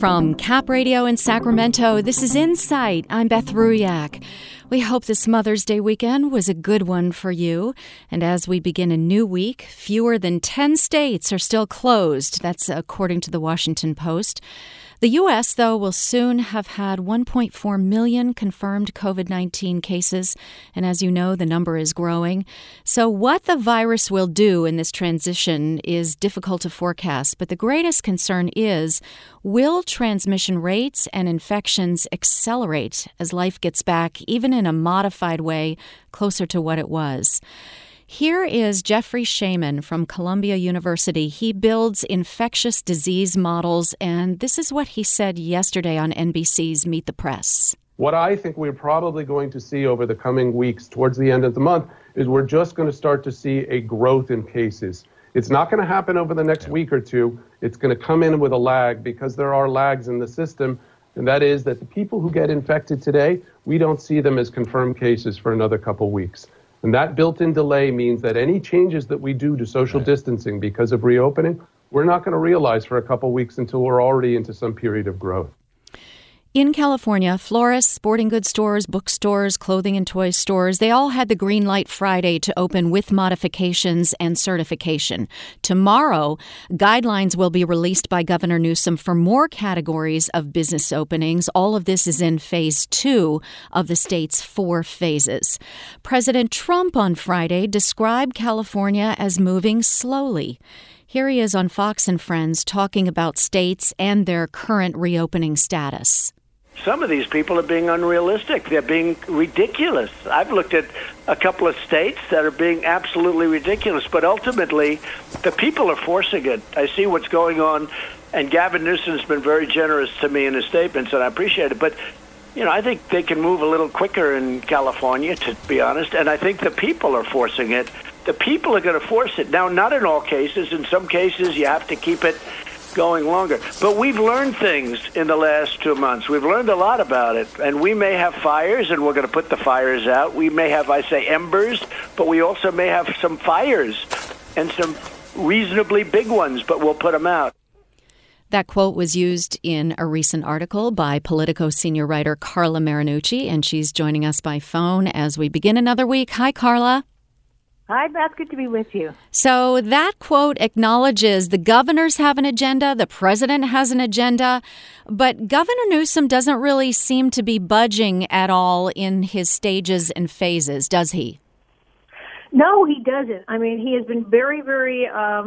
From Cap Radio in Sacramento, this is Insight. I'm Beth Ruyak. We hope this Mother's Day weekend was a good one for you. And as we begin a new week, fewer than 10 states are still closed. That's according to the Washington Post. The U.S., though, will soon have had 1.4 million confirmed COVID-19 cases. And as you know, the number is growing. So what the virus will do in this transition is difficult to forecast. But the greatest concern is, will transmission rates and infections accelerate as life gets back, even in a modified way, closer to what it was? Here is Jeffrey Shaman from Columbia University. He builds infectious disease models, and this is what he said yesterday on NBC's Meet the Press. What I think we're probably going to see over the coming weeks towards the end of the month is we're just going to start to see a growth in cases. It's not going to happen over the next week or two. It's going to come in with a lag because there are lags in the system, and that is that the people who get infected today, we don't see them as confirmed cases for another couple weeks. And that built-in delay means that any changes that we do to social distancing because of reopening, we're not going to realize for a couple weeks until we're already into some period of growth. In California, florists, sporting goods stores, bookstores, clothing and toy stores, they all had the green light Friday to open with modifications and certification. Tomorrow, guidelines will be released by Governor Newsom for more categories of business openings. All of this is in phase 2 of the state's 4 phases. President Trump on Friday described California as moving slowly. Here he is on Fox and Friends talking about states and their current reopening status. Some of these people are being unrealistic. They're being ridiculous. I've looked at a couple of states that are being absolutely ridiculous, but ultimately, the people are forcing it. I see what's going on, and Gavin Newsom's been very generous to me in his statements, and I appreciate it. But, you know, I think they can move a little quicker in California, to be honest, and I think the people are forcing it. The people are going to force it. Now, not in all cases. In some cases, you have to keep it going longer. But we've learned things in the last 2 months. We've learned a lot about it. And we may have fires, and we're going to put the fires out. We may have, I say, embers, but we also may have some fires and some reasonably big ones, but we'll put them out. That quote was used in a recent article by Politico senior writer Carla Marinucci, and she's joining us by phone as we begin another week. Hi, Carla. Hi, Beth. Good to be with you. So that quote acknowledges the governors have an agenda, the president has an agenda, but Governor Newsom doesn't really seem to be budging at all in his stages and phases, does he? No, he doesn't. I mean, he has been very, very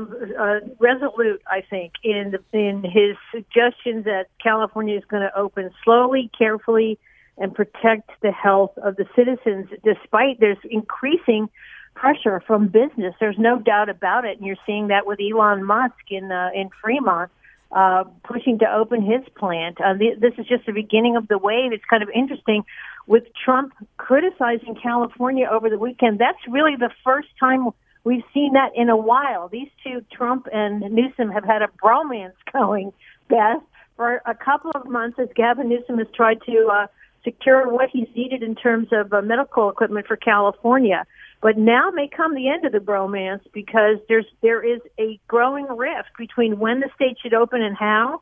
resolute, I think, in his suggestions that California is going to open slowly, carefully, and protect the health of the citizens, despite there's increasing pressure from business. There's no doubt about it, and you're seeing that with Elon Musk in Fremont pushing to open his plant. This is just the beginning of the wave. It's kind of interesting with Trump criticizing California over the weekend. That's really the first time we've seen that in a while. These two, Trump and Newsom, have had a bromance going, Beth, for a couple of months as Gavin Newsom has tried to secure what he's needed in terms of medical equipment for California. But now may come the end of the bromance because there is a growing rift between when the state should open and how,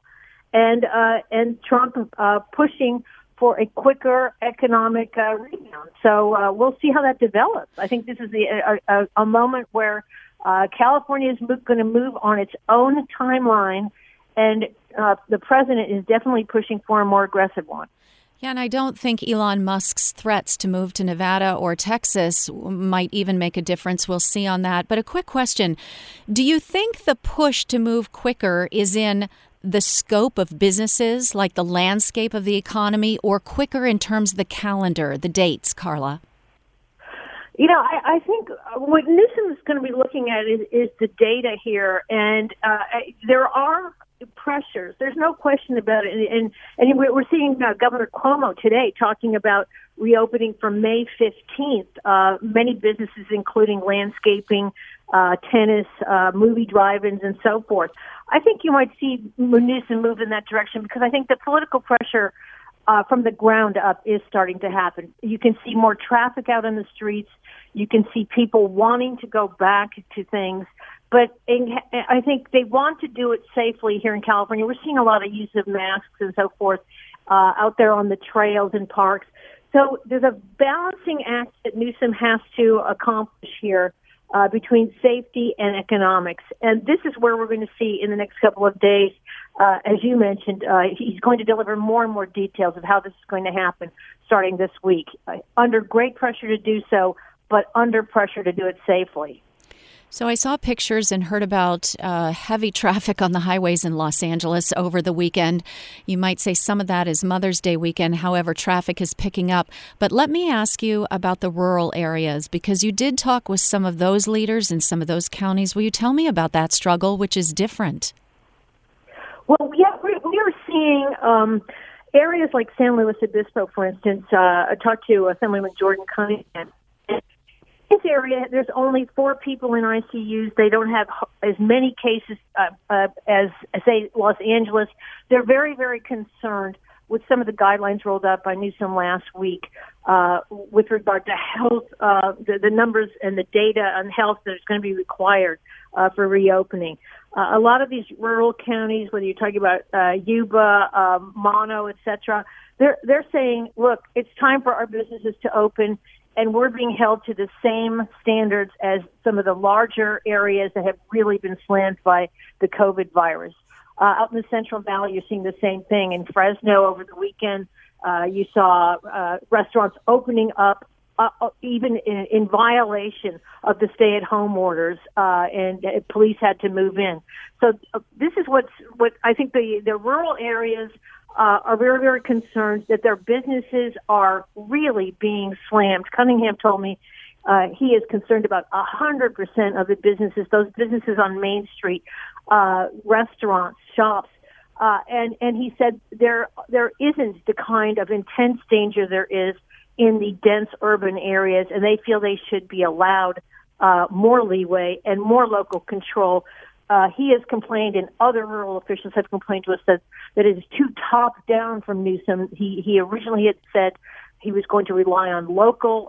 and Trump pushing for a quicker economic rebound. So we'll see how that develops. I think this is a moment where California is going to move on its own timeline, and the president is definitely pushing for a more aggressive one. Yeah, and I don't think Elon Musk's threats to move to Nevada or Texas might even make a difference. We'll see on that. But a quick question. Do you think the push to move quicker is in the scope of businesses, like the landscape of the economy, or quicker in terms of the calendar, the dates, Carla? You know, I think what Newsom is going to be looking at is the data here, and there are pressures. There's no question about it. And we're seeing Governor Cuomo today talking about reopening from May 15th. Many businesses, including landscaping, tennis, movie drive-ins, and so forth. I think you might see Newsom move in that direction because I think the political pressure from the ground up is starting to happen. You can see more traffic out on the streets. You can see people wanting to go back to things. But I think they want to do it safely here in California. We're seeing a lot of use of masks and so forth out there on the trails and parks. So there's a balancing act that Newsom has to accomplish here between safety and economics. And this is where we're going to see in the next couple of days, as you mentioned, he's going to deliver more and more details of how this is going to happen starting this week. Under great pressure to do so, but under pressure to do it safely. So I saw pictures and heard about heavy traffic on the highways in Los Angeles over the weekend. You might say some of that is Mother's Day weekend. However, traffic is picking up. But let me ask you about the rural areas, because you did talk with some of those leaders in some of those counties. Will you tell me about that struggle, which is different? Well, yeah, we are seeing areas like San Luis Obispo, for instance. I talked to Assemblyman Jordan Cunningham. This area, there's only 4 people in ICUs. They don't have as many cases as, say, Los Angeles. They're very, very concerned with some of the guidelines rolled out by Newsom last week with regard to health, the numbers and the data on health that is going to be required for reopening. A lot of these rural counties, whether you're talking about Yuba, Mono, et cetera, they're saying, look, it's time for our businesses to open, and we're being held to the same standards as some of the larger areas that have really been slammed by the COVID virus. Out in the Central Valley, you're seeing the same thing. In Fresno over the weekend, you saw restaurants opening up even in violation of the stay-at-home orders, and police had to move in. So this is what I think the rural areas are very, very concerned that their businesses are really being slammed. Cunningham told me he is concerned about 100% of the businesses, those businesses on Main Street, restaurants, shops, and he said there isn't the kind of intense danger there is in the dense urban areas, and they feel they should be allowed more leeway and more local control. He has complained, and other rural officials have complained to us that it is too top-down from Newsom. He originally had said he was going to rely on local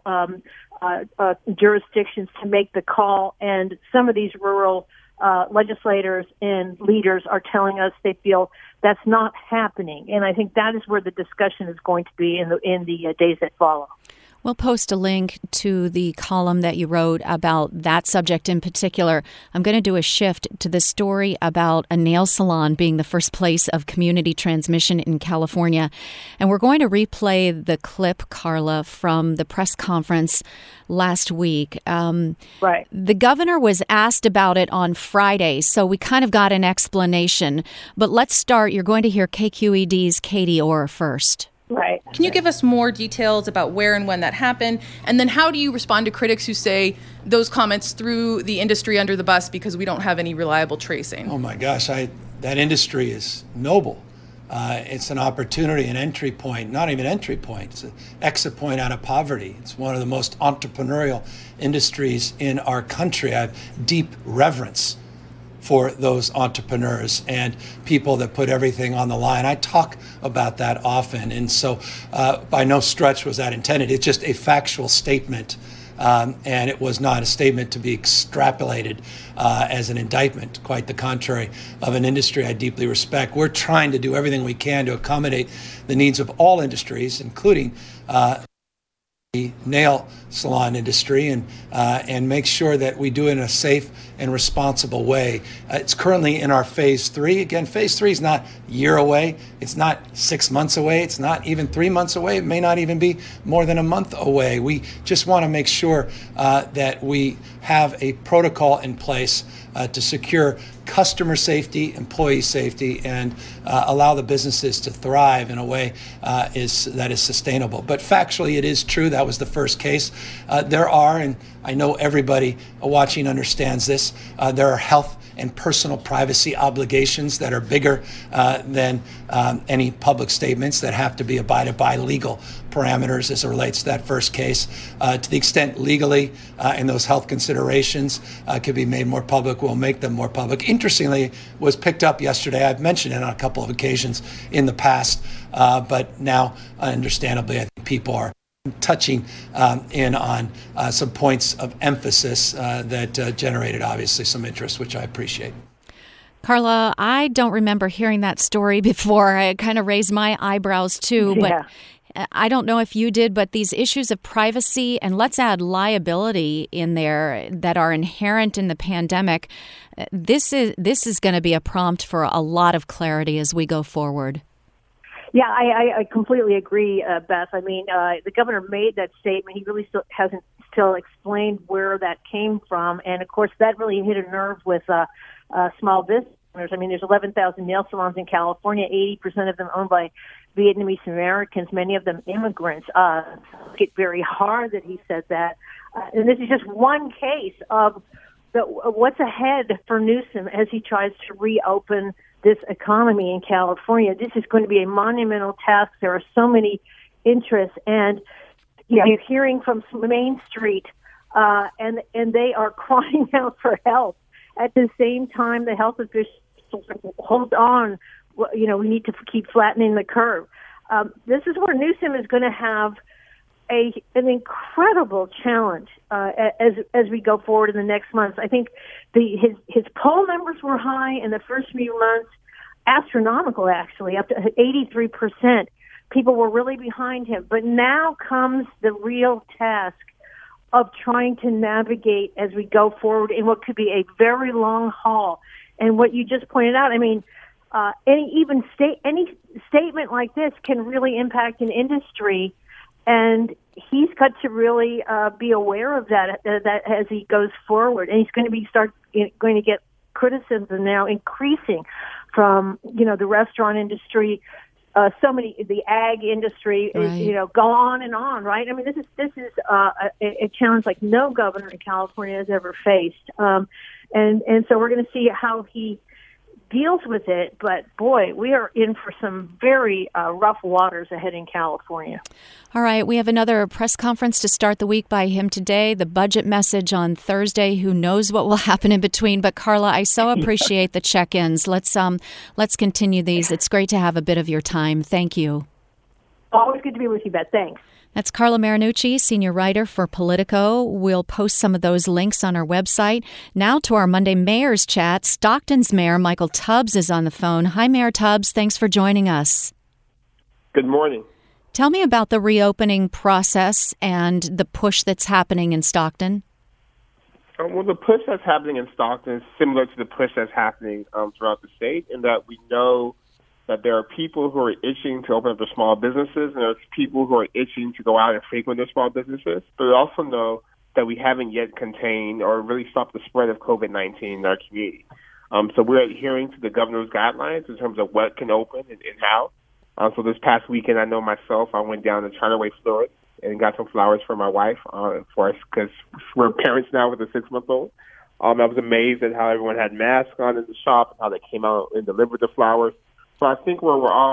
jurisdictions to make the call, and some of these rural legislators and leaders are telling us they feel that's not happening. And I think that is where the discussion is going to be in the days that follow. We'll post a link to the column that you wrote about that subject in particular. I'm going to do a shift to the story about a nail salon being the first place of community transmission in California. And we're going to replay the clip, Carla, from the press conference last week. Right. The governor was asked about it on Friday, so we kind of got an explanation. But let's start. You're going to hear KQED's Katie Orr first. Right. Can you give us more details about where and when that happened? And then how do you respond to critics who say those comments threw the industry under the bus because we don't have any reliable tracing? Oh my gosh, that industry is noble. It's an opportunity, an entry point, not even entry point, it's an exit point out of poverty. It's one of the most entrepreneurial industries in our country. I have deep reverence for those entrepreneurs and people that put everything on the line. I talk about that often, and so by no stretch was that intended. It's just a factual statement, and it was not a statement to be extrapolated as an indictment, quite the contrary, of an industry I deeply respect. We're trying to do everything we can to accommodate the needs of all industries, including the nail salon industry, and make sure that we do it in a safe and responsible way. It's currently in our phase 3. Again, phase 3 is not a year away. It's not 6 months away. It's not even 3 months away. It may not even be more than a month away. We just want to make sure that we have a protocol in place to secure customer safety, employee safety, and allow the businesses to thrive in a way that is sustainable. But factually, it is true. That was the first case. There are, and I know everybody watching understands this, there are health and personal privacy obligations that are bigger than any public statements that have to be abided by, legal parameters as it relates to that first case. To the extent legally and those health considerations could be made more public, we'll make them more public. Interestingly, was picked up yesterday. I've mentioned it on a couple of occasions in the past, but now, understandably, I think people are touching in on some points of emphasis that generated obviously some interest, which I appreciate. Carla, I don't remember hearing that story before. I kind of raised my eyebrows too, but I don't know if you did, but these issues of privacy and let's add liability in there that are inherent in the pandemic, this is going to be a prompt for a lot of clarity as we go forward. Yeah, I completely agree, Beth. I mean, the governor made that statement. He really hasn't explained where that came from. And, of course, that really hit a nerve with small business owners. I mean, there's 11,000 nail salons in California, 80% of them owned by Vietnamese Americans, many of them immigrants. It's very hard that he said that. And this is just one case of what's ahead for Newsom as he tries to reopen this economy in California. This is going to be a monumental task. There are so many interests, and you're hearing from Main Street, and they are crying out for help. At the same time, the health officials hold on. We need to keep flattening the curve. This is where Newsom is going to have an incredible challenge as we go forward in the next months. I think his poll numbers were high in the first few months, astronomical actually, up to 83%. People were really behind him. But now comes the real task of trying to navigate as we go forward in what could be a very long haul. And what you just pointed out, I mean, any statement like this can really impact an industry. And he's got to really be aware of that as he goes forward, and he's going to get criticism now increasing from the restaurant industry, the ag industry, right. Go on and on, right? I mean, this is a challenge like no governor in California has ever faced, and so we're going to see how he deals with it, but boy, we are in for some very rough waters ahead in California. All right, we have another press conference to start the week by him today, the budget message on Thursday. Who knows what will happen in between? But Carla, I so appreciate the check-ins. Let's continue these. It's great to have a bit of your time. Thank you. Always good to be with you, Beth. Thanks. That's Carla Marinucci, senior writer for Politico. We'll post some of those links on our website. Now to our Monday Mayor's Chat. Stockton's Mayor Michael Tubbs is on the phone. Hi, Mayor Tubbs. Thanks for joining us. Good morning. Tell me about the reopening process and the push that's happening in Stockton. Well, the push that's happening in Stockton is similar to the push that's happening throughout the state, in that we know that there are people who are itching to open up their small businesses, and there's people who are itching to go out and frequent their small businesses. But we also know that we haven't yet contained or really stopped the spread of COVID-19 in our community. So we're adhering to the governor's guidelines in terms of what can open and how. So this past weekend, I know myself, I went down to China Way, Florida, and got some flowers for my wife for us, because we're parents now with a 6-month-old. I was amazed at how everyone had masks on in the shop and how they came out and delivered the flowers. So I think we're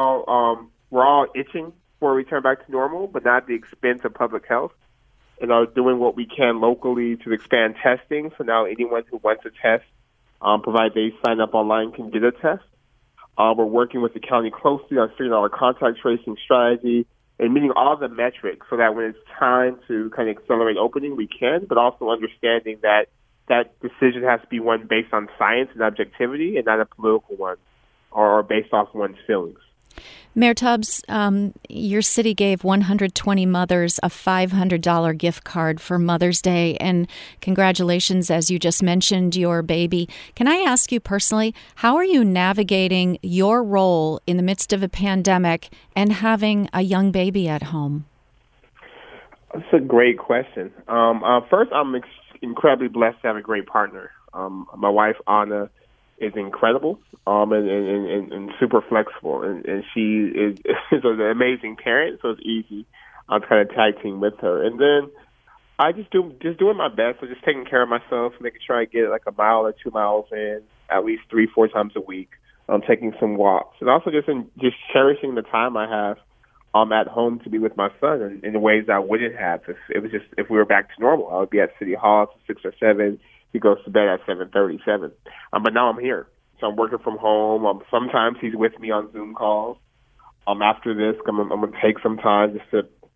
all itching for a return back to normal, but not at the expense of public health, and are doing what we can locally to expand testing. So now anyone who wants a test, provided they sign up online, can get a test. We're working with the county closely on figuring out our contact tracing strategy and meeting all the metrics so that when it's time to kind of accelerate opening, we can, but also understanding that that decision has to be one based on science and objectivity and not a political one, or based off one's feelings. Mayor Tubbs, your city gave 120 mothers a $500 gift card for Mother's Day, and congratulations, as you just mentioned, your baby. Can I ask you personally, how are you navigating your role in the midst of a pandemic and having a young baby at home? That's a great question. First, I'm incredibly blessed to have a great partner. My wife, Anna, is incredible and super flexible, and she is an amazing parent, so it's easy to kind of tag team with her. And then I just doing my best, so just taking care of myself, making sure I get like a mile or 2 miles in at least 3-4 times a week. Taking some walks, and also just cherishing the time I have at home to be with my son in ways I wouldn't have if we were back to normal. I would be at City Hall at 6 or 7. He goes to bed at 7:37. But now I'm here. So I'm working from home. Sometimes he's with me on Zoom calls. After this, I'm going to take some time just to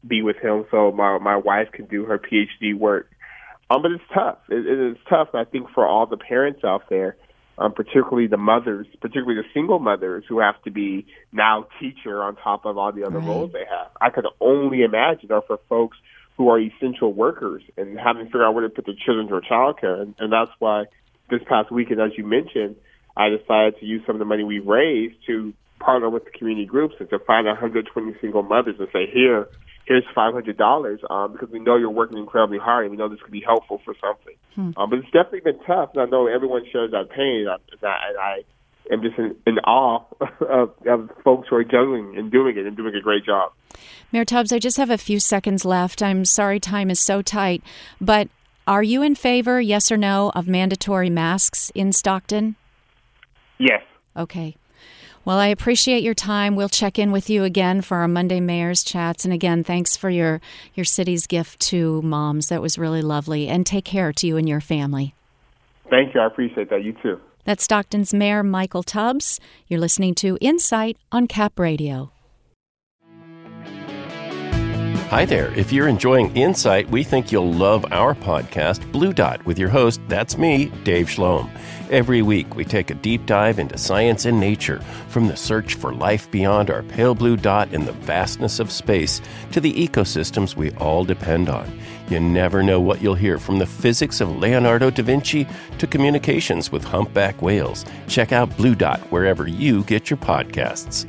be with him so my wife can do her PhD work. But it's tough. It is tough, I think, for all the parents out there, particularly the mothers, particularly the single mothers who have to be now teacher on top of all the other roles they have. I could only imagine, for folks who are essential workers and having to figure out where to put their children through childcare. And that's why this past weekend, as you mentioned, I decided to use some of the money we raised to partner with the community groups and to find 120 single mothers and say, here's $500 because we know you're working incredibly hard and we know this could be helpful for something. But it's definitely been tough, and I know everyone shares that pain. And I am just in awe of folks who are juggling and doing it and doing a great job. Mayor Tubbs, I just have a few seconds left. I'm sorry time is so tight, but are you in favor, yes or no, of mandatory masks in Stockton? Yes. Okay. Well, I appreciate your time. We'll check in with you again for our Monday Mayor's Chats. And again, thanks for your city's gift to moms. That was really lovely. And take care to you and your family. Thank you. I appreciate that. You too. That's Stockton's Mayor Michael Tubbs. You're listening to Insight on Cap Radio. Hi there. If you're enjoying Insight, we think you'll love our podcast, Blue Dot, with your host, that's me, Dave Schloem. Every week, we take a deep dive into science and nature, from the search for life beyond our pale blue dot in the vastness of space to the ecosystems we all depend on. You never know what you'll hear, from the physics of Leonardo da Vinci to communications with humpback whales. Check out Blue Dot wherever you get your podcasts.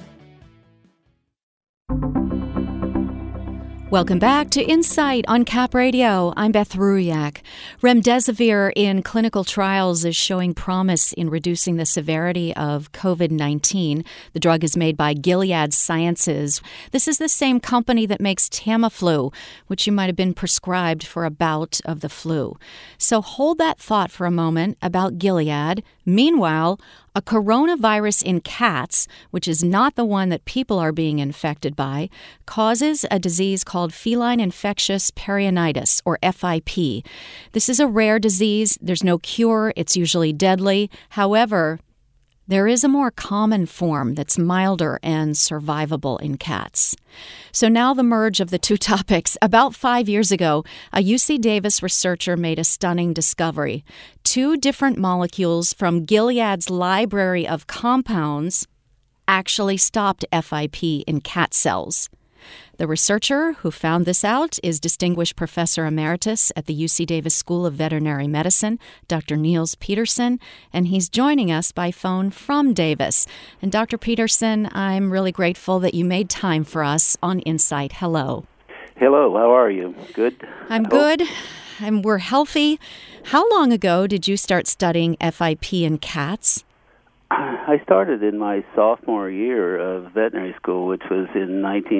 Welcome back to Insight on Cap Radio. I'm Beth Ruyak. Remdesivir in clinical trials is showing promise in reducing the severity of COVID-19. The drug is made by Gilead Sciences. This is the same company that makes Tamiflu, which you might have been prescribed for a bout of the flu. So hold that thought for a moment about Gilead. Meanwhile, a coronavirus in cats, which is not the one that people are being infected by, causes a disease called feline infectious peritonitis, or FIP. This is a rare disease. There's no cure. It's usually deadly. However, there is a more common form that's milder and survivable in cats. So now the merge of the two topics. About 5 years ago, a UC Davis researcher made a stunning discovery. 2 different molecules from Gilead's library of compounds actually stopped FIP in cat cells. The researcher who found this out is Distinguished Professor Emeritus at the UC Davis School of Veterinary Medicine, Dr. Niels Peterson, and he's joining us by phone from Davis. And Dr. Peterson, I'm really grateful that you made time for us on Insight. Hello. Hello, how are you? Good? I'm good, and we're healthy. How long ago did you start studying FIP in cats? I started in my sophomore year of veterinary school, which was in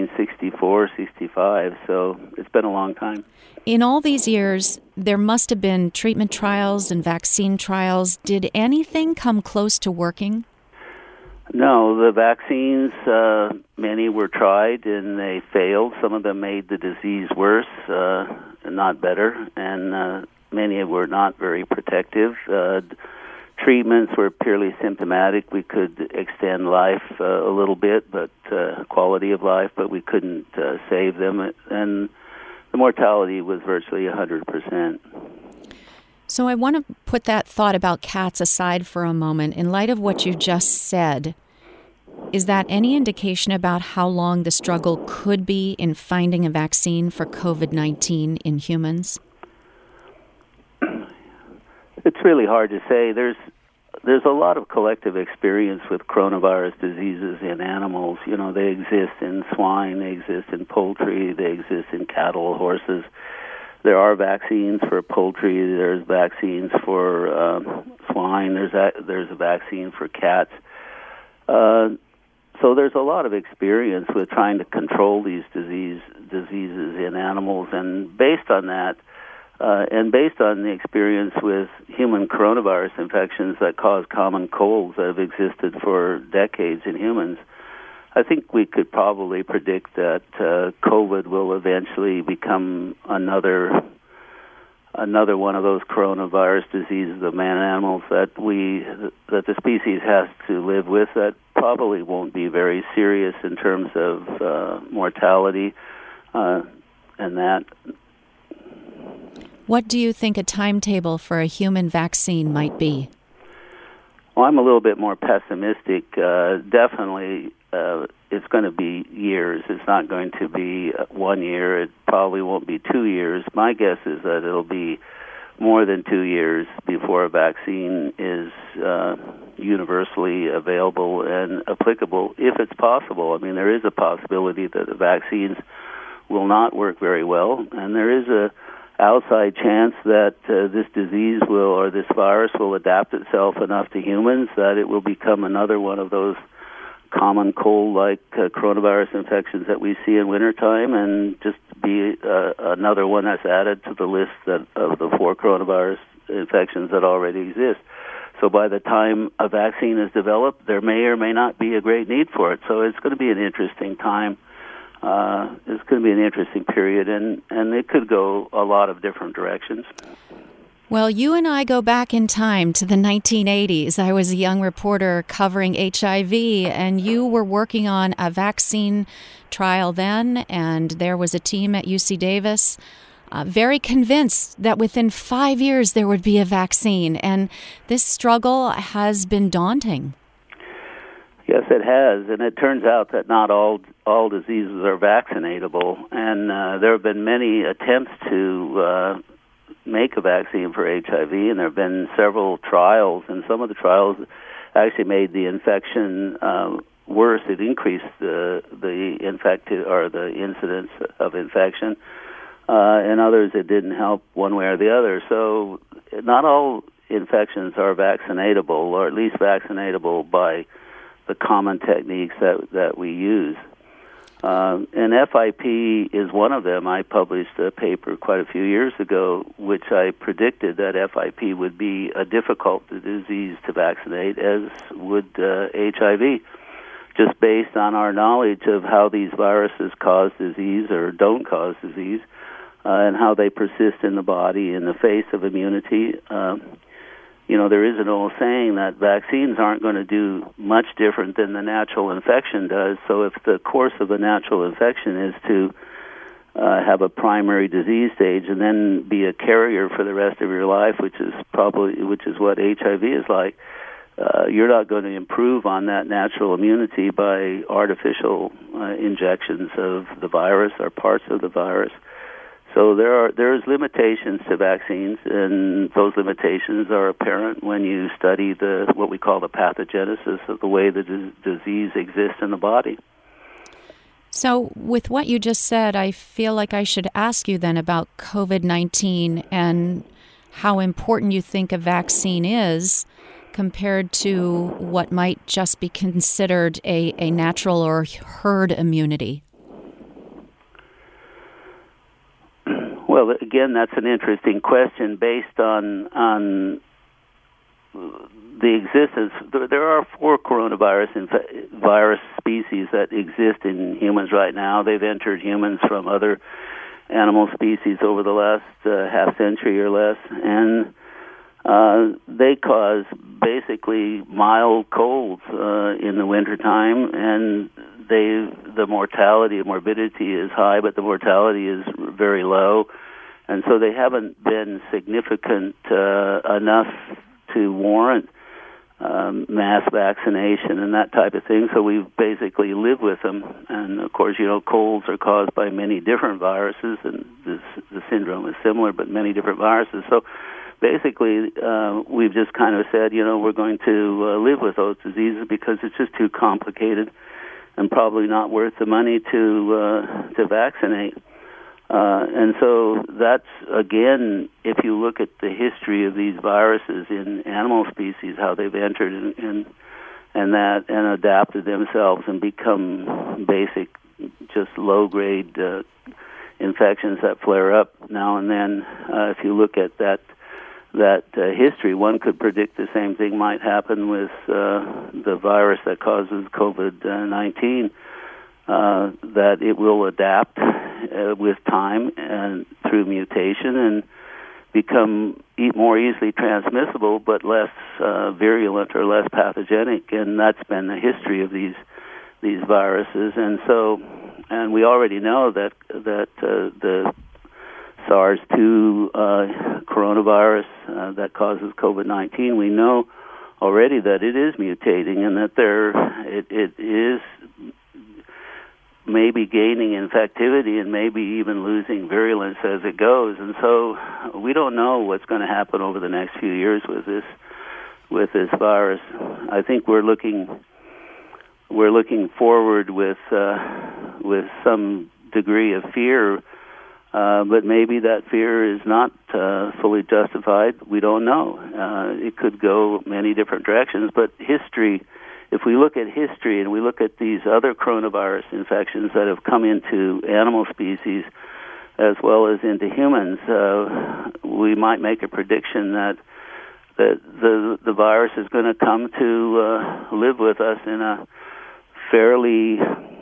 1964-65, so it's been a long time. In all these years, there must have been treatment trials and vaccine trials. Did anything come close to working? No, the vaccines, many were tried and they failed. Some of them made the disease worse, not better, and many were not very protective. Treatments were purely symptomatic. We could extend life a little bit, but quality of life, but we couldn't save them. And the mortality was virtually 100%. So I want to put that thought about cats aside for a moment. In light of what you just said, is that any indication about how long the struggle could be in finding a vaccine for COVID-19 in humans? It's really hard to say. There's a lot of collective experience with coronavirus diseases in animals. You know, they exist in swine, they exist in poultry, they exist in cattle, horses. There are vaccines for poultry. There's vaccines for swine. There's a vaccine for cats. So there's a lot of experience with trying to control these diseases in animals, and based on that. And based on the experience with human coronavirus infections that cause common colds that have existed for decades in humans, I think we could probably predict that COVID will eventually become another one of those coronavirus diseases of man and animals that the species has to live with. That probably won't be very serious in terms of mortality. and that. What do you think a timetable for a human vaccine might be? Well, I'm a little bit more pessimistic. Definitely, it's going to be years. It's not going to be 1 year. It probably won't be 2 years. My guess is that it'll be more than 2 years before a vaccine is universally available and applicable, if it's possible. I mean, there is a possibility that the vaccines will not work very well, and there is a outside chance that this disease or this virus will adapt itself enough to humans that it will become another one of those common cold-like coronavirus infections that we see in wintertime, and just be another one that's added to the list of the 4 coronavirus infections that already exist. So by the time a vaccine is developed, there may or may not be a great need for it. So it's going to be an interesting time. It's going to be an interesting period, and it could go a lot of different directions. Well, you and I go back in time to the 1980s. I was a young reporter covering HIV, and you were working on a vaccine trial then, and there was a team at UC Davis very convinced that within 5 years there would be a vaccine, and this struggle has been daunting. Yes, it has, and it turns out that not all diseases are vaccinatable, and there have been many attempts to make a vaccine for HIV, and there have been several trials, and some of the trials actually made the infection worse. It increased the infected or the incidence of infection, and others it didn't help one way or the other. So not all infections are vaccinatable, or at least vaccinatable by the common techniques that we use. And FIP is one of them. I published a paper quite a few years ago which I predicted that FIP would be a difficult disease to vaccinate, as would HIV, just based on our knowledge of how these viruses cause disease or don't cause disease, and how they persist in the body in the face of immunity. There is an old saying that vaccines aren't going to do much different than the natural infection does. So if the course of a natural infection is to have a primary disease stage and then be a carrier for the rest of your life, which is what HIV is like, you're not going to improve on that natural immunity by artificial injections of the virus or parts of the virus. So there's limitations to vaccines, and those limitations are apparent when you study what we call the pathogenesis of the way the disease exists in the body. So with what you just said, I feel like I should ask you then about COVID-19 and how important you think a vaccine is compared to what might just be considered a natural or herd immunity. Well, again, that's an interesting question based on the existence. There are 4 coronavirus virus species that exist in humans right now. They've entered humans from other animal species over the last half century or less, and they cause basically mild colds in the wintertime, and the mortality and morbidity is high, but the mortality is very low. And so they haven't been significant enough to warrant mass vaccination and that type of thing. So we basically live with them. And, of course, colds are caused by many different viruses, and the syndrome is similar, but many different viruses. So basically, we've just kind of said, we're going to live with those diseases because it's just too complicated and probably not worth the money to vaccinate. And so that's, again, if you look at the history of these viruses in animal species, how they've entered and adapted themselves and become basic, just low-grade infections that flare up now and then. If you look at that history, one could predict the same thing might happen with the virus that causes COVID-19, that it will adapt with time and through mutation and become more easily transmissible but less virulent or less pathogenic, and that's been the history of these viruses. And so and we already know that the SARS-2 coronavirus that causes COVID-19, we know already that it is mutating and that it is maybe gaining infectivity and maybe even losing virulence as it goes. And so we don't know what's going to happen over the next few years with this virus. I think we're looking forward with some degree of fear, but maybe that fear is not fully justified. We don't know. It could go many different directions, but history, if we look at history and we look at these other coronavirus infections that have come into animal species as well as into humans, we might make a prediction that the virus is going to come to live with us in a fairly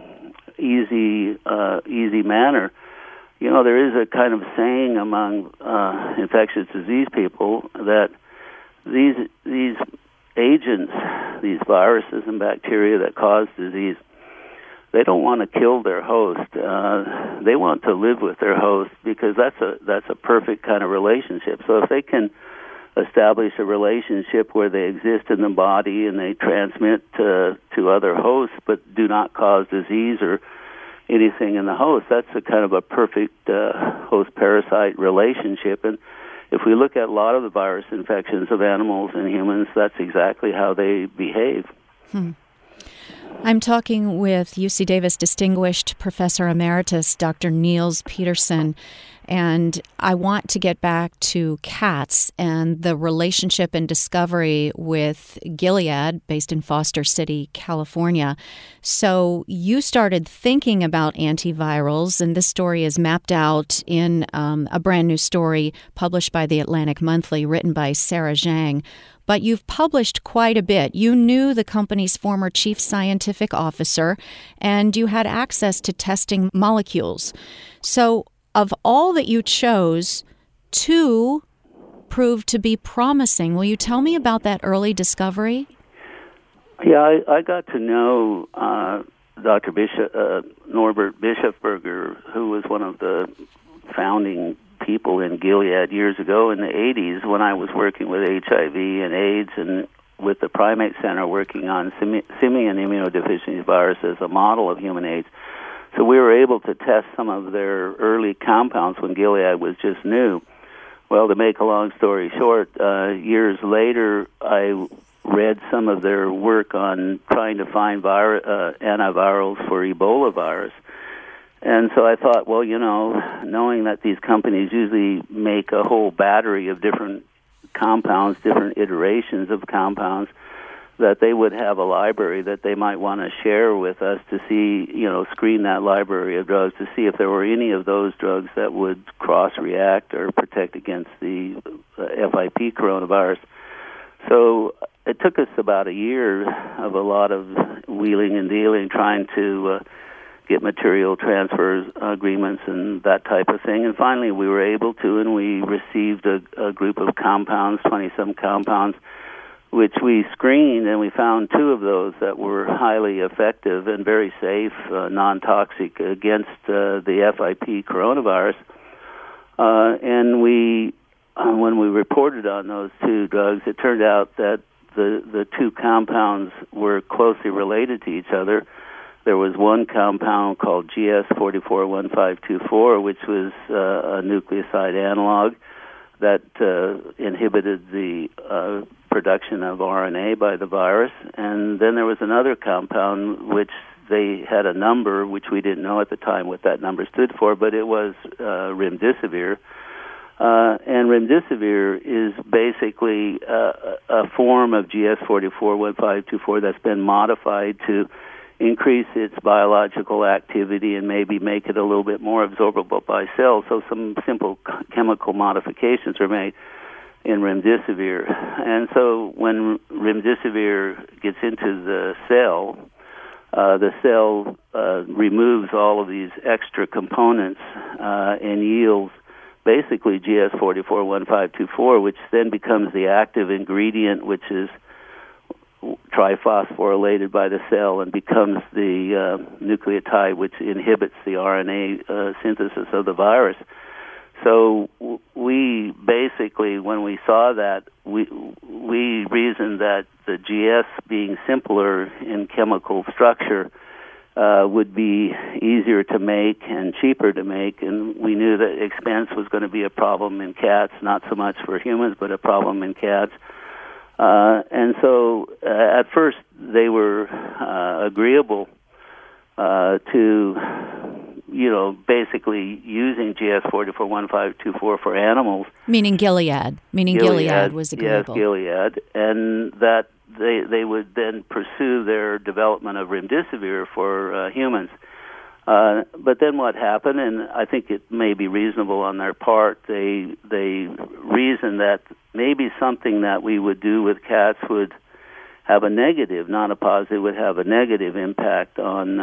easy manner. You know, there is a kind of saying among infectious disease people that these agents, these viruses and bacteria that cause disease, they don't want to kill their host. They want to live with their host because that's a perfect kind of relationship. So if they can establish a relationship where they exist in the body and they transmit to other hosts but do not cause disease or anything in the host, that's a kind of a perfect host-parasite relationship. And if we look at a lot of the virus infections of animals and humans, that's exactly how they behave. I'm talking with UC Davis Distinguished Professor Emeritus Dr. Niels Peterson, and I want to get back to cats and the relationship and discovery with Gilead, based in Foster City, California. So you started thinking about antivirals, and this story is mapped out in a brand new story published by the Atlantic Monthly, written by Sarah Zhang. But you've published quite a bit. You knew the company's former chief scientific officer, and you had access to testing molecules. So of all that you chose, 2 proved to be promising. Will you tell me about that early discovery? Yeah, I got to know Dr. Norbert Bischofberger, who was one of the founding people in Gilead years ago in the 80s when I was working with HIV and AIDS and with the Primate Center working on simian immunodeficiency virus as a model of human AIDS. So we were able to test some of their early compounds when Gilead was just new. Well, to make a long story short, years later I read some of their work on trying to find antivirals for Ebola virus. And so I thought, well, you know, knowing that these companies usually make a whole battery of different compounds, different iterations of compounds, that they would have a library that they might want to share with us to see, you know, screen that library of drugs to see if there were any of those drugs that would cross-react or protect against the FIP coronavirus. So it took us about a year of a lot of wheeling and dealing, trying to get material transfer agreements and that type of thing. And finally we were able to, and we received a group of compounds, 20-some compounds, which we screened, and we found 2 of those that were highly effective and very safe, non-toxic against the FIP coronavirus. And we, when we reported on those 2 drugs, it turned out that the 2 compounds were closely related to each other. There was one compound called GS441524, which was a nucleoside analog that inhibited the production of RNA by the virus. And then there was another compound which they had a number, which we didn't know at the time what that number stood for, but it was remdesivir. And remdesivir is basically a form of GS441524 that's been modified to increase its biological activity and maybe make it a little bit more absorbable by cells. So some simple chemical modifications are made in remdesivir. And so when remdesivir gets into the cell removes all of these extra components and yields basically GS441524, which then becomes the active ingredient, which is triphosphorylated by the cell and becomes the nucleotide which inhibits the RNA synthesis of the virus. So we basically, when we saw that, we reasoned that the GS being simpler in chemical structure would be easier to make and cheaper to make, and we knew that expense was going to be a problem in cats, not so much for humans, but a problem in cats. And so at first they were agreeable to, basically using GS-441524 for animals. Meaning Gilead. Gilead was agreeable. Yes, Gilead. And that they would then pursue their development of remdesivir for humans. But then what happened, and I think it may be reasonable on their part, they reasoned that maybe something that we would do with cats would have a negative, not a positive, would have a negative impact on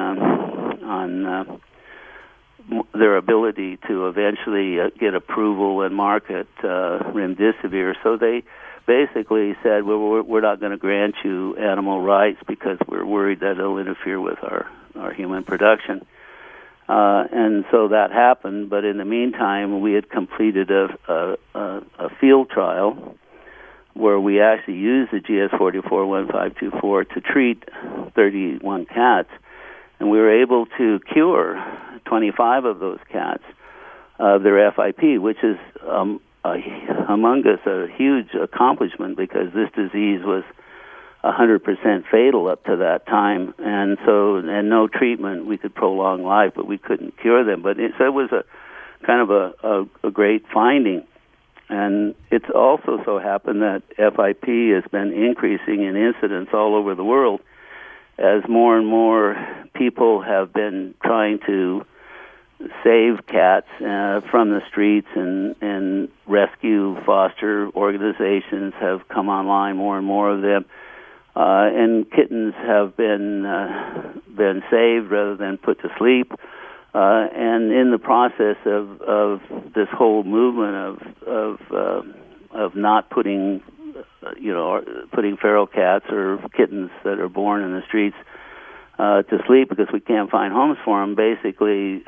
their ability to eventually get approval and market remdesivir. So they basically said, well, we're not going to grant you animal rights because we're worried that it'll interfere with our human production. And so that happened, but in the meantime, we had completed a field trial where we actually used the GS-441524 to treat 31 cats, and we were able to cure 25 of those cats of their FIP, which is among us a huge accomplishment because this disease was 100% fatal up to that time, and no treatment. We could prolong life, but we couldn't cure them. But it was a kind of a great finding. And it's also so happened that FIP has been increasing in incidence all over the world as more and more people have been trying to save cats from the streets, and rescue foster organizations have come online, more and more of them. And kittens have been saved rather than put to sleep. And in the process of this whole movement of not putting feral cats or kittens that are born in the streets to sleep because we can't find homes for them, basically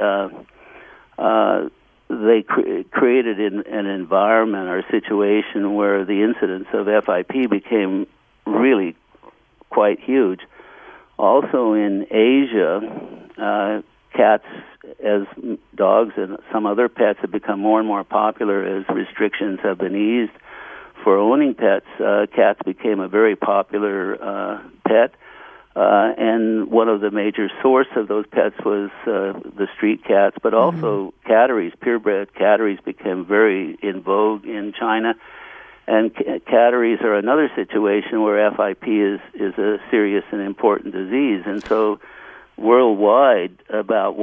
they created an environment or a situation where the incidence of FIP became really quite huge. Also in Asia, cats, as dogs and some other pets, have become more and more popular as restrictions have been eased for owning pets. Cats became a very popular pet, and one of the major source of those pets was the street cats, but also catteries. Purebred catteries became very in vogue in China. And catteries are another situation where FIP is a serious and important disease. And so worldwide, about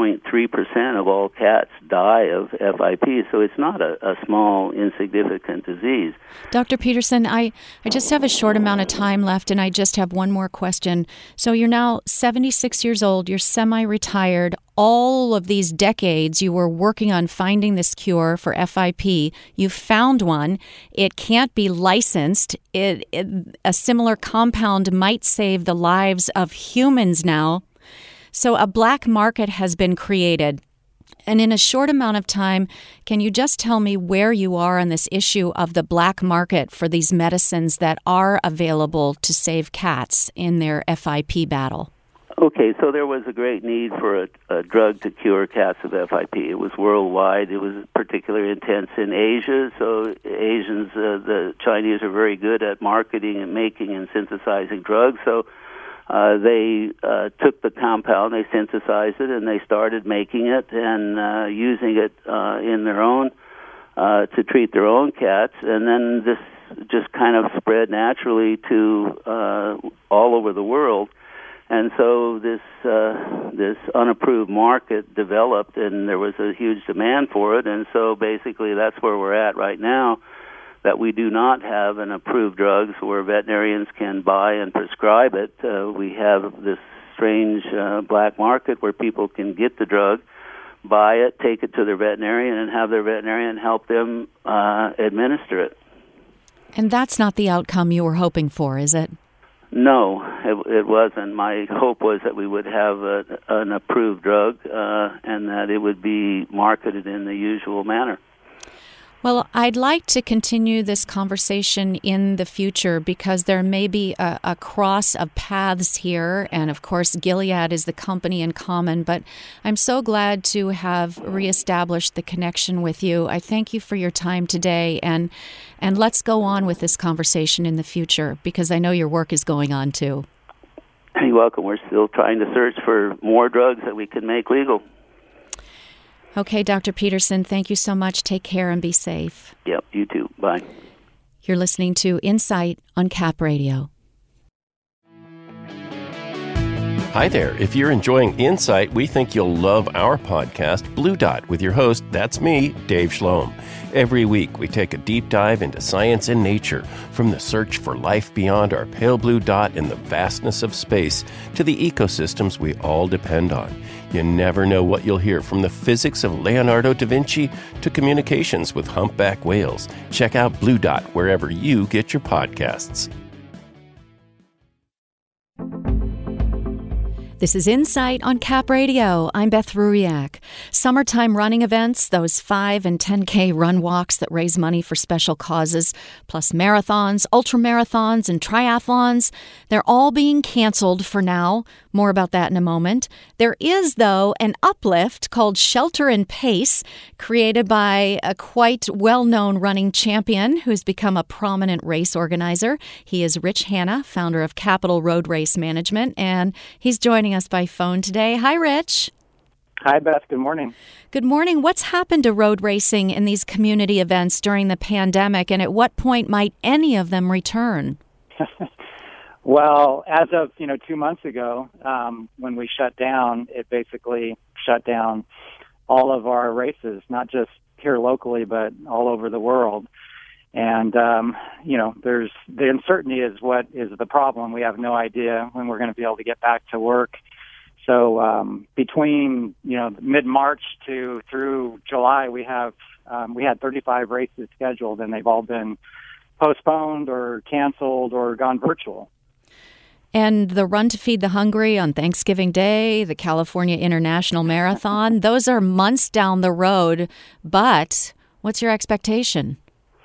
1.3% of all cats die of FIP. So it's not a small, insignificant disease. Dr. Peterson, I just have a short amount of time left, and I just have one more question. So you're now 76 years old. You're semi-retired. All of these decades, you were working on finding this cure for FIP. You found one. It can't be licensed. A similar compound might save the lives of humans now. So a black market has been created. And in a short amount of time, can you just tell me where you are on this issue of the black market for these medicines that are available to save cats in their FIP battle? Okay, so there was a great need for a drug to cure cats of FIP. It was worldwide. It was particularly intense in Asia. So Asians, the Chinese are very good at marketing and making and synthesizing drugs. So they took the compound, they synthesized it, and they started making it and using it in their own to treat their own cats. And then this just kind of spread naturally to all over the world. And so this unapproved market developed, and there was a huge demand for it. And so basically that's where we're at right now, that we do not have an approved drugs where veterinarians can buy and prescribe it. We have this strange black market where people can get the drug, buy it, take it to their veterinarian, and have their veterinarian help them administer it. And that's not the outcome you were hoping for, is it? No, it wasn't. My hope was that we would have an approved drug and that it would be marketed in the usual manner. Well, I'd like to continue this conversation in the future because there may be a cross of paths here. And of course, Gilead is the company in common. But I'm so glad to have reestablished the connection with you. I thank you for your time today. And let's go on with this conversation in the future because I know your work is going on too. You're welcome. We're still trying to search for more drugs that we can make legal. Okay, Dr. Peterson, thank you so much. Take care and be safe. Yep, you too. Bye. You're listening to Insight on Cap Radio. Hi there. If you're enjoying Insight, we think you'll love our podcast, Blue Dot, with your host, that's me, Dave Schloem. Every week, we take a deep dive into science and nature, from the search for life beyond our pale blue dot in the vastness of space to the ecosystems we all depend on. You never know what you'll hear, from the physics of Leonardo da Vinci to communications with humpback whales. Check out Blue Dot wherever you get your podcasts. This is Insight on Cap Radio. I'm Beth Ruyak. Summertime running events, those 5 and 10K run walks that raise money for special causes, plus marathons, ultramarathons, and triathlons, they're all being canceled for now. More about that in a moment. There is, though, an uplift called Shelter in Pace, created by a quite well-known running champion who's become a prominent race organizer. He is Rich Hanna, founder of Capital Road Race Management, and he's joining us by phone today. Hi, Rich. Hi, Beth. Good morning. Good morning. What's happened to road racing in these community events during the pandemic, and at what point might any of them return? Well, as of 2 months ago, when we shut down, it basically shut down all of our races, not just here locally, but all over the world. And there's the uncertainty is what is the problem. We have no idea when we're going to be able to get back to work. So between mid-March through July, we had 35 races scheduled, and they've all been postponed or canceled or gone virtual. And the Run to Feed the Hungry on Thanksgiving Day, the California International Marathon, those are months down the road. But what's your expectation?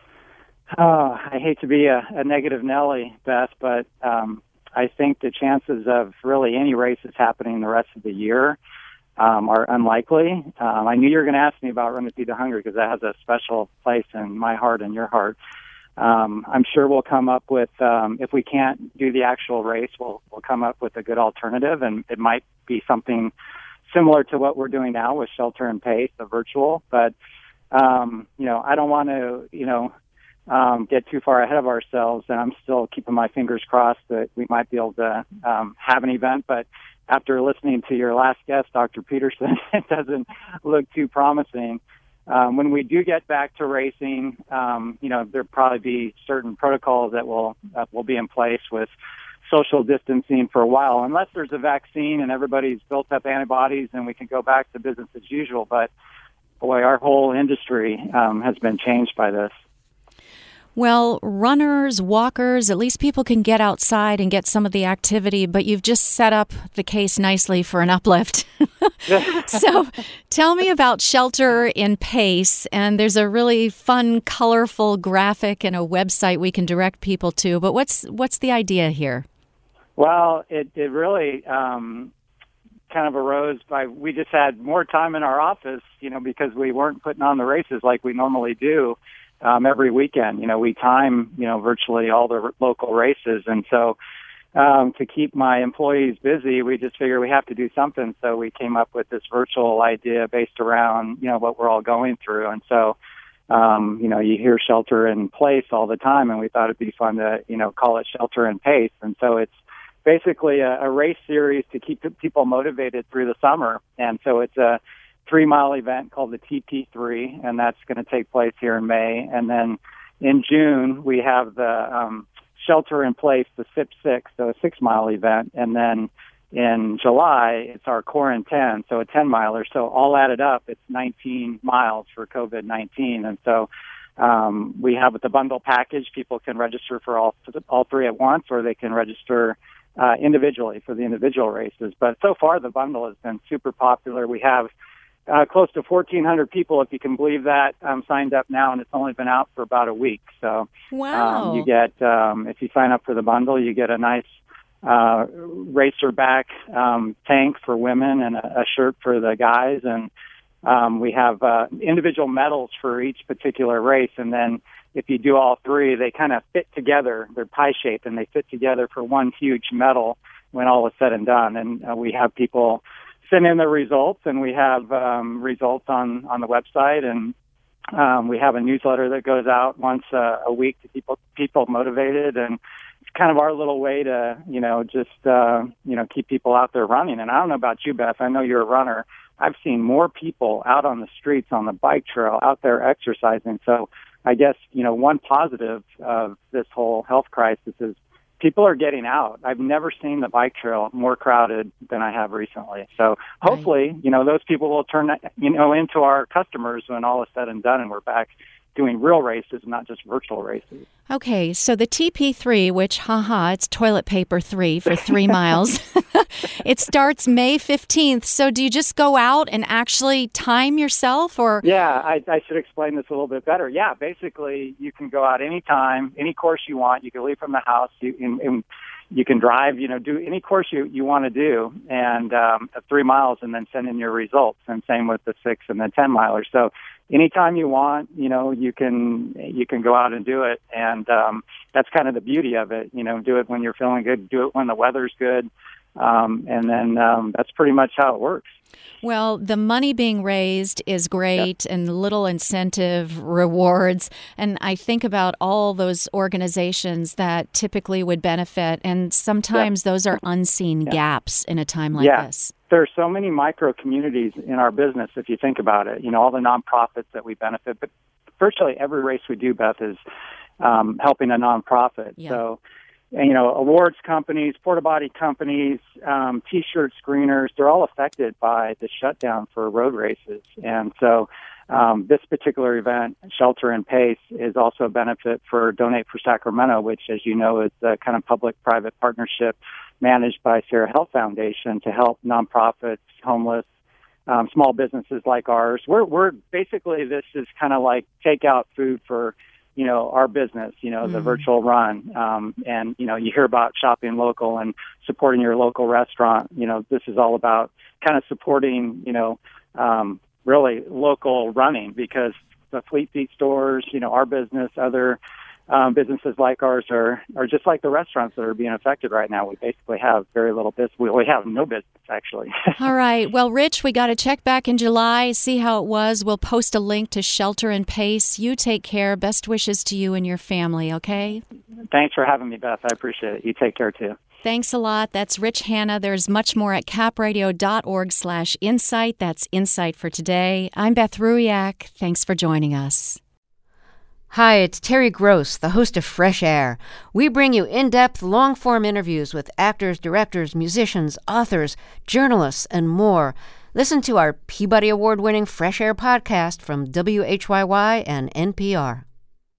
I hate to be a negative Nelly, Beth, but I think the chances of really any races happening the rest of the year are unlikely. I knew you were going to ask me about Run to Feed the Hungry because that has a special place in my heart and your heart. I'm sure we'll come up with, if we can't do the actual race, we'll come up with a good alternative, and it might be something similar to what we're doing now with Shelter in Pace, the virtual. But, I don't want to, get too far ahead of ourselves, and I'm still keeping my fingers crossed that we might be able to have an event. But after listening to your last guest, Dr. Peterson, it doesn't look too promising. When we do get back to racing, there'll probably be certain protocols that will be in place with social distancing for a while, unless there's a vaccine and everybody's built up antibodies and we can go back to business as usual. But boy, our whole industry has been changed by this. Well, runners, walkers, at least people can get outside and get some of the activity, but you've just set up the case nicely for an uplift. So tell me about Shelter in Pace, and there's a really fun, colorful graphic and a website we can direct people to, but what's the idea here? Well, it really kind of arose by, we just had more time in our office, because we weren't putting on the races like we normally do. Every weekend, we time, virtually all the local races. And so to keep my employees busy, we just figured we have to do something. So we came up with this virtual idea based around, what we're all going through. And so, you hear Shelter in Place all the time, and we thought it'd be fun to, call it Shelter in Pace. And so it's basically a race series to keep people motivated through the summer. And so it's a 3-mile event called the TP3, and that's going to take place here in May. And then in June, we have the Shelter in Place, the SIP6, so a 6-mile event. And then in July, it's our Quarantine, so a 10-miler. So all added up, it's 19 miles for COVID-19. And so We have the bundle package. People can register for all three at once, or they can register individually for the individual races. But so far, the bundle has been super popular. We have close to 1,400 people, if you can believe that, signed up now, and it's only been out for about a week. So wow. You get, if you sign up for the bundle, you get a nice racerback tank for women and a shirt for the guys. And we have individual medals for each particular race. And then if you do all three, they kind of fit together. They're pie-shaped, and they fit together for one huge medal when all is said and done. And we have people send in their results, and we have results on the website, and we have a newsletter that goes out once a week to keep people motivated, and it's kind of our little way to, just keep people out there running. And I don't know about you, Beth. I know you're a runner. I've seen more people out on the streets, on the bike trail, out there exercising. So I guess, one positive of this whole health crisis is people are getting out. I've never seen the bike trail more crowded than I have recently. So hopefully, those people will turn, into our customers when all is said and done, and we're back doing real races, not just virtual races. Okay, so the TP3, which, it's toilet paper 3 for 3 miles. It starts May 15th. So do you just go out and actually time yourself, or? Yeah, I should explain this a little bit better. Yeah, basically, you can go out anytime, any course you want. You can leave from the house. You can drive, do any course you want to do, and 3 miles, and then send in your results. And same with the 6 and the 10 milers. So anytime you want, you can go out and do it. And that's kind of the beauty of it. Do it when you're feeling good, do it when the weather's good. And then that's pretty much how it works. Well, the money being raised is great, and little incentive rewards. And I think about all those organizations that typically would benefit, and sometimes those are unseen gaps in a time like this. There are so many micro communities in our business, if you think about it. All the nonprofits that we benefit, but virtually every race we do, Beth, is helping a nonprofit. Yeah. So, awards companies, porta potty companies, T-shirt screeners, they're all affected by the shutdown for road races. And so this particular event, Shelter in Pace, is also a benefit for Donate for Sacramento, which, as you know, is a kind of public-private partnership managed by Sierra Health Foundation to help nonprofits, homeless, small businesses like ours. We're basically, this is kind of like takeout food for our business, the virtual run. And, you hear about shopping local and supporting your local restaurant. This is all about kind of supporting, really local running, because the Fleet Feet stores, our business, other businesses like ours are just like the restaurants that are being affected right now. We basically have very little business. We have no business, actually. All right. Well, Rich, we got to check back in July, see how it was. We'll post a link to Shelter in Pace. You take care. Best wishes to you and your family, okay? Thanks for having me, Beth. I appreciate it. You take care, too. Thanks a lot. That's Rich Hanna. There's much more at capradio.org/insight. That's Insight for today. I'm Beth Ruiak. Thanks for joining us. Hi, it's Terry Gross, the host of Fresh Air. We bring you in-depth, long-form interviews with actors, directors, musicians, authors, journalists, and more. Listen to our Peabody Award-winning Fresh Air podcast from WHYY and NPR.